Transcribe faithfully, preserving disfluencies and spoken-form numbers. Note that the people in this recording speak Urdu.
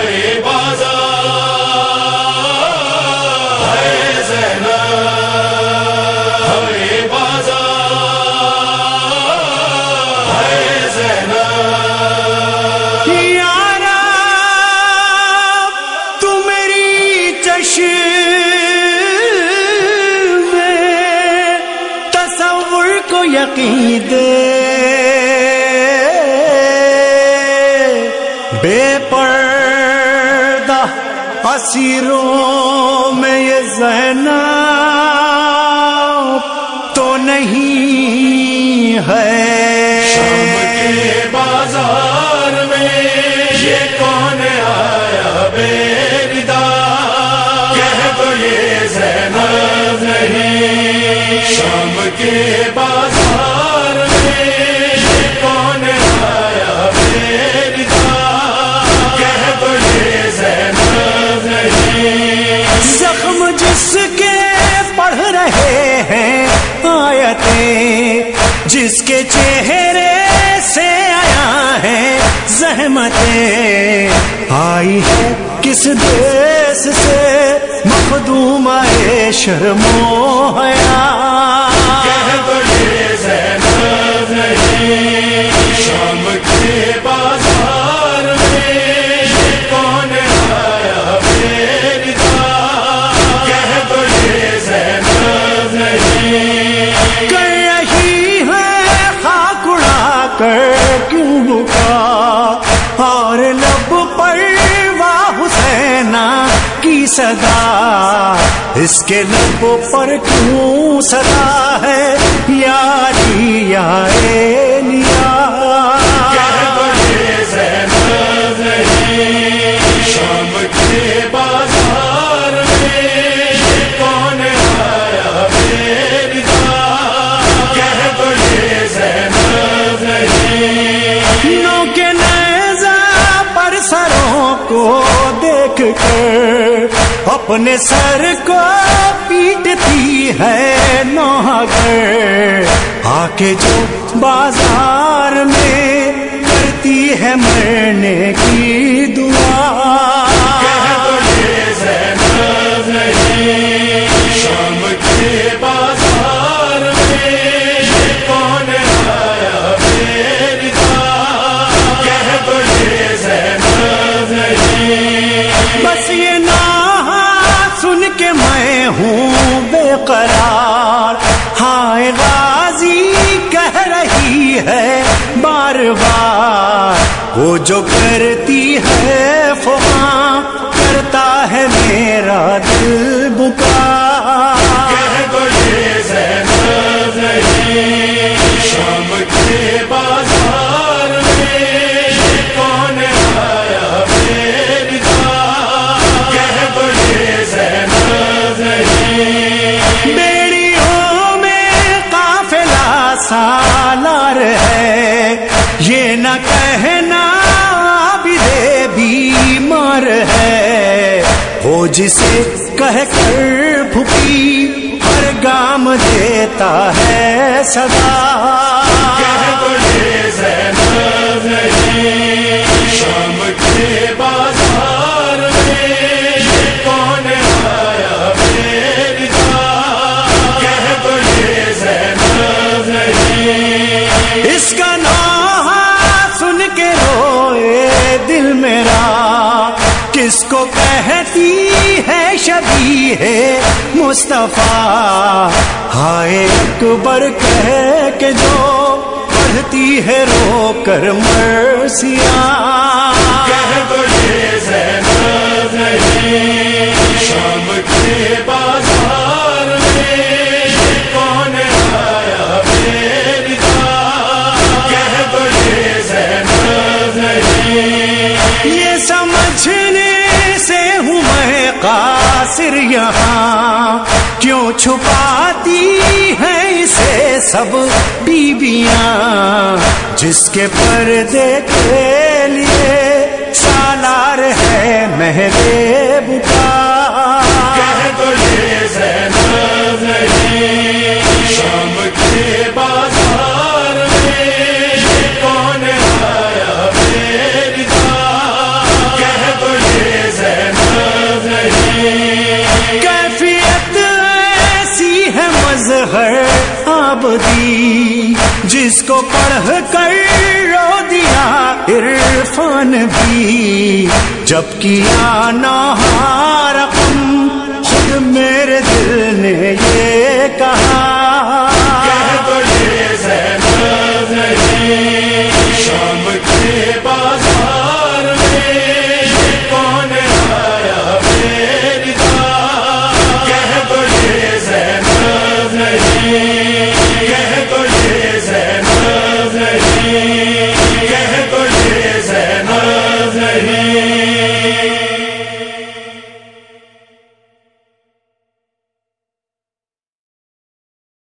یقین دے بے پردہ اسیروں میں یہ زینب تو نہیں ہے. شام کے بازار میں یہ کون آیا بے ردا، کہہ تو یہ زینب نہیں. شام کے بازار میں یہ کون آیا بے ردا، کہہ تو یہ زینب نہیں. زخم جس کے پڑھ رہے ہیں آیتیں، جس کے چہرے سے آیا ہے زحمتیں، آئی ہے کس دیس سے مخدومہ شرم و حیا، کہہ تو یہ زینب نہیں. شام کے بازار میں یہ کون آیا بے ردا، کہہ تو یہ زینب نہیں. کر رہی ہے خاک اڑا کر کیوں بکا، اور لب پر واہ حسینہ کی صدا، اس کے لب پر کیوں صدا ہے یاری یا ایلیا، کہہ تو یہ زینب نہیں. شام کے بازار میں یہ کون آیا بے ردا، کہہ تو یہ زینب نہیں. نو کے نیزہ پر سروں کو دیکھ کر اپنے سر کو پیٹتی ہے نوحگر، آ کے جو بازار میں کرتی ہے مرنے کی دعا، کہہ تو یہ زینب نہیں. شام کے بازار میں یہ کون آیا بے ردا، کہہ تو یہ زینب نہیں. بس یہ نعرہ سن کے میں ہوں بے قرار، ہائے غازی کہہ رہی ہے بار بار، وہ جو کرتی ہے فغاں کرتا ہے میرا دل بکا، کہہ تو یہ زینب نہیں. شام کے بازار میں یہ کون آیا بے ردا، کہہ تو یہ زینب نہیں. بیڑیوں میں قافلہ سالار ہے، یہ نہ کہنا عابد بیمار ہے، وہ جسے کہہ کر پھکی ہر گام دیتا ہے صدا، کہہ تو یہ زینب نہیں. شام کے بازار میں یہ کون آیا بے ردا، کہہ تو یہ زینب نہیں. اس کا نوحہ سن کے روئے دل میرا، کس کو کہتی ہے شبیہ مصطفیٰ، ہائے اکبر کہہ کے جو پڑھتی ہے رو کر مرثیہ، کہہ تو یہ زینب نہیں. شام کے بازار میں یہ کون آیا بے ردا، کہہ تو یہ زینب نہیں. یہ سمجھنے سے ہوں میں قاصر یہاں، کیوں چھپاتی ہیں اسے سب بیویاں، جس کے پردے کے لیے سالار ہے مہر بکا، کہہ تو یہ زینب نہیں. شام کے بازار میں یہ کون آیا بے ردا، کہہ تو یہ کو پڑھ کر رو دیا عرفان بھی، جب کیا نہ